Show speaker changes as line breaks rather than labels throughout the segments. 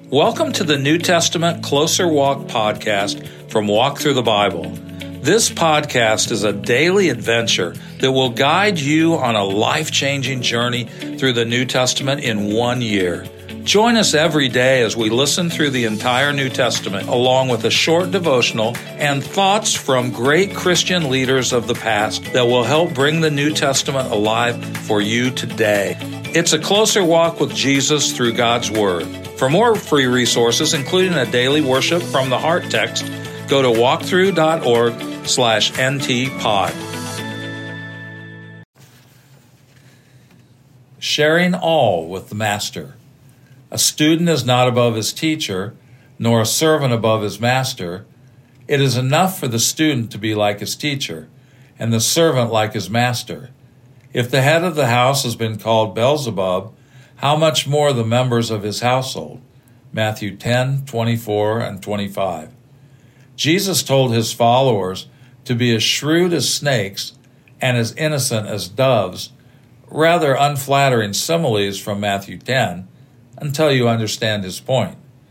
Welcome to the New Testament Closer Walk podcast from Walk Through the Bible. This podcast is a daily adventure that will guide you on a life-changing journey through the New Testament in 1 year. Join us every day as we listen through the entire New Testament, along with a short devotional and thoughts from great Christian leaders of the past that will help bring the New Testament alive for you today. It's a closer walk with Jesus through God's Word. For more free resources, including a daily worship from the Heart text, go to walkthrough.org/ntpod. Sharing all with the Master. A student is not above his teacher, nor a servant above his master. It is enough for the student to be like his teacher, and the servant like his master. If the head of the house has been called Beelzebub, how much more the members of his household? Matthew 10:24 and 25. Jesus told his followers to be as shrewd as snakes and as innocent as doves, rather unflattering similes from Matthew 10, until you understand his point.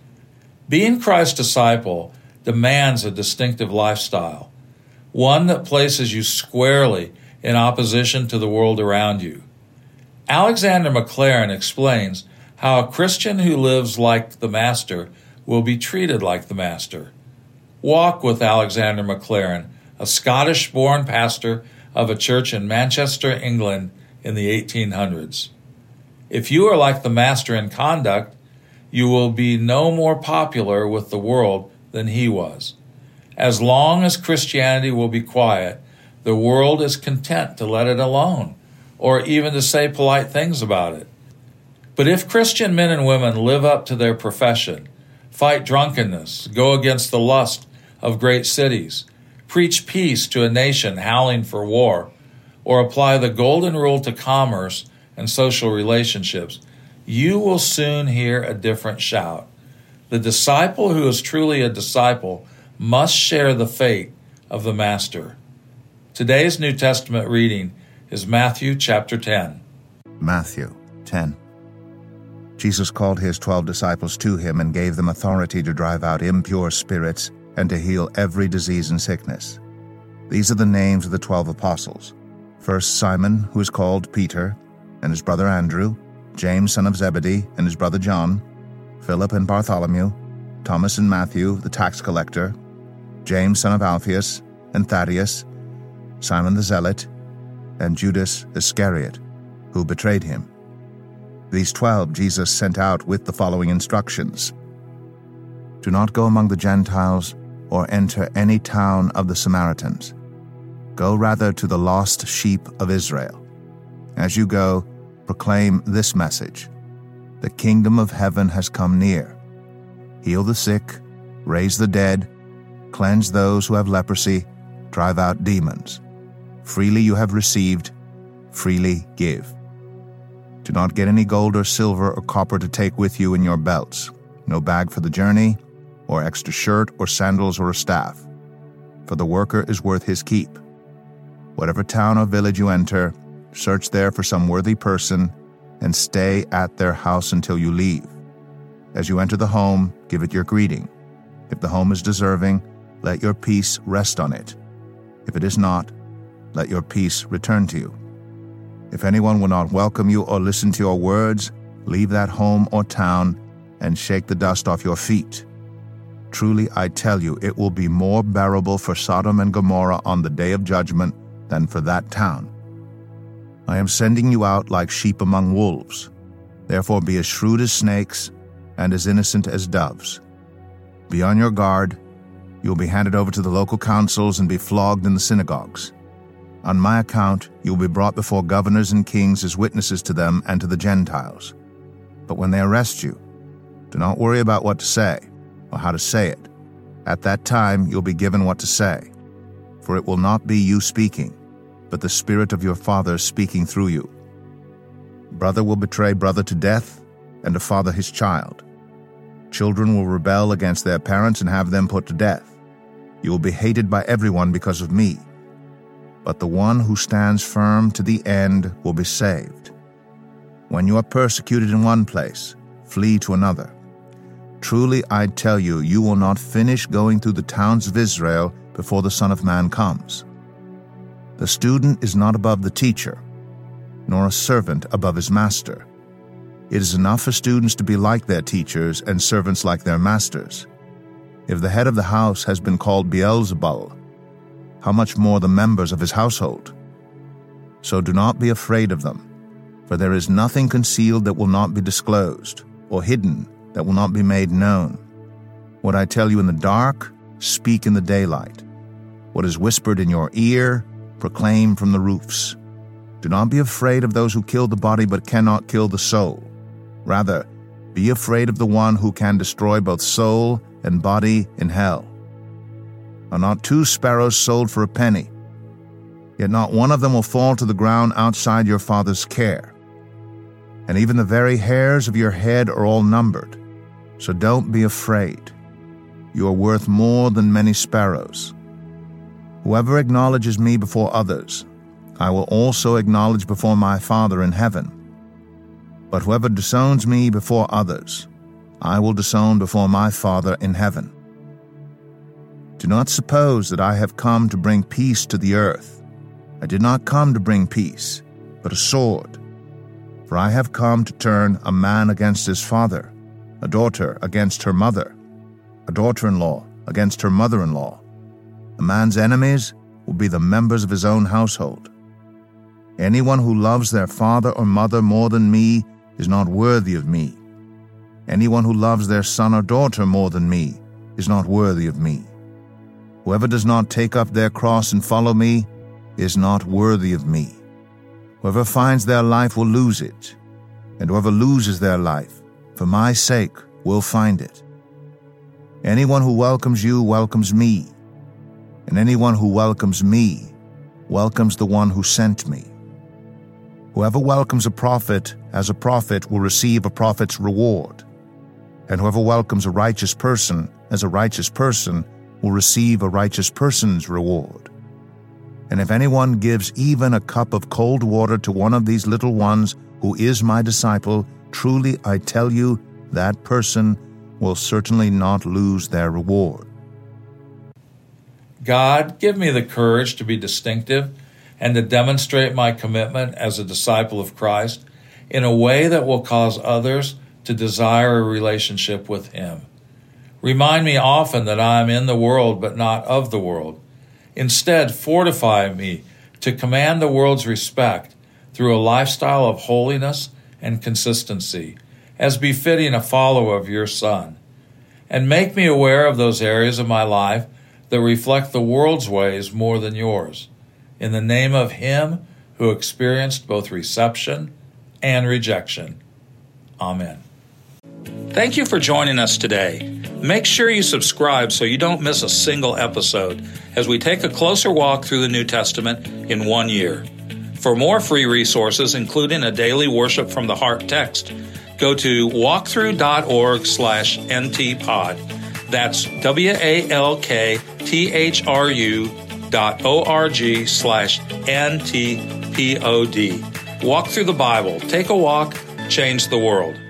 Being Christ's disciple demands a distinctive lifestyle, one that places you squarely in opposition to the world around you. Alexander Maclaren explains how a Christian who lives like the Master will be treated like the Master. Walk with Alexander Maclaren, a Scottish-born pastor of a church in Manchester, England in the 1800s. If you are like the Master in conduct, you will be no more popular with the world than he was. As long as Christianity will be quiet, the world is content to let it alone, or even to say polite things about it. But if Christian men and women live up to their profession, fight drunkenness, go against the lust of great cities, preach peace to a nation howling for war, or apply the golden rule to commerce and social relationships, you will soon hear a different shout. The disciple who is truly a disciple must share the fate of the Master. Today's New Testament reading is Matthew chapter 10.
Matthew 10. Jesus called his 12 disciples to him and gave them authority to drive out impure spirits and to heal every disease and sickness. These are the names of the 12 apostles. First, Simon, who is called Peter, and his brother Andrew, James son of Zebedee, and his brother John, Philip and Bartholomew, Thomas and Matthew, the tax collector, James son of Alphaeus, and Thaddeus, Simon the Zealot, and Judas Iscariot, who betrayed him. These 12 Jesus sent out with the following instructions. Do not go among the Gentiles or enter any town of the Samaritans. Go rather to the lost sheep of Israel. As you go, proclaim this message: the kingdom of heaven has come near. Heal the sick, raise the dead, cleanse those who have leprosy, drive out demons. Freely you have received, freely give. Do not get any gold or silver or copper to take with you in your belts, no bag for the journey, or extra shirt or sandals or a staff, for the worker is worth his keep. Whatever town or village you enter, search there for some worthy person and stay at their house until you leave. As you enter the home, give it your greeting. If the home is deserving, let your peace rest on it. If it is not, let your peace return to you. If anyone will not welcome you or listen to your words, leave that home or town and shake the dust off your feet. Truly, I tell you, it will be more bearable for Sodom and Gomorrah on the day of judgment than for that town. I am sending you out like sheep among wolves. Therefore be as shrewd as snakes and as innocent as doves. Be on your guard. You will be handed over to the local councils and be flogged in the synagogues. On my account, you will be brought before governors and kings as witnesses to them and to the Gentiles. But when they arrest you, do not worry about what to say or how to say it. At that time you'll be given what to say, for it will not be you speaking, but the Spirit of your Father speaking through you. Brother will betray brother to death, and a father his child. Children will rebel against their parents and have them put to death. You will be hated by everyone because of me. But the one who stands firm to the end will be saved. When you are persecuted in one place, flee to another. Truly I tell you, you will not finish going through the towns of Israel before the Son of Man comes. The student is not above the teacher, nor a servant above his master. It is enough for students to be like their teachers and servants like their masters. If the head of the house has been called Beelzebul, how much more the members of his household? So do not be afraid of them, for there is nothing concealed that will not be disclosed, or hidden that will not be made known. What I tell you in the dark, speak in the daylight. What is whispered in your ear, proclaim from the roofs. Do not be afraid of those who kill the body but cannot kill the soul. Rather, be afraid of the one who can destroy both soul and body in hell. Are not 2 sparrows sold for a penny? Yet not one of them will fall to the ground outside your Father's care. And even the very hairs of your head are all numbered. So don't be afraid. You are worth more than many sparrows. Whoever acknowledges me before others, I will also acknowledge before my Father in heaven. But whoever disowns me before others, I will disown before my Father in heaven. Do not suppose that I have come to bring peace to the earth. I did not come to bring peace, but a sword. For I have come to turn a man against his father, a daughter against her mother, a daughter-in-law against her mother-in-law. A man's enemies will be the members of his own household. Anyone who loves their father or mother more than me is not worthy of me. Anyone who loves their son or daughter more than me is not worthy of me. Whoever does not take up their cross and follow me is not worthy of me. Whoever finds their life will lose it, and whoever loses their life, for my sake, will find it. Anyone who welcomes you welcomes me, and anyone who welcomes me welcomes the one who sent me. Whoever welcomes a prophet as a prophet will receive a prophet's reward, and whoever welcomes a righteous person as a righteous person will receive a righteous person's reward. And if anyone gives even a cup of cold water to one of these little ones who is my disciple, truly I tell you, that person will certainly not lose their reward.
God, give me the courage to be distinctive and to demonstrate my commitment as a disciple of Christ in a way that will cause others to desire a relationship with Him. Remind me often that I am in the world but not of the world. Instead, fortify me to command the world's respect through a lifestyle of holiness and consistency, as befitting a follower of your Son. And make me aware of those areas of my life that reflect the world's ways more than yours. In the name of Him who experienced both reception and rejection. Amen. Thank you for joining us today. Make sure you subscribe so you don't miss a single episode as we take a closer walk through the New Testament in 1 year. For more free resources, including a daily Worship from the Heart text, go to walkthrough.org/ntpod. That's walkthrough.org/ntpod. Walk through the Bible. Take a walk. Change the world.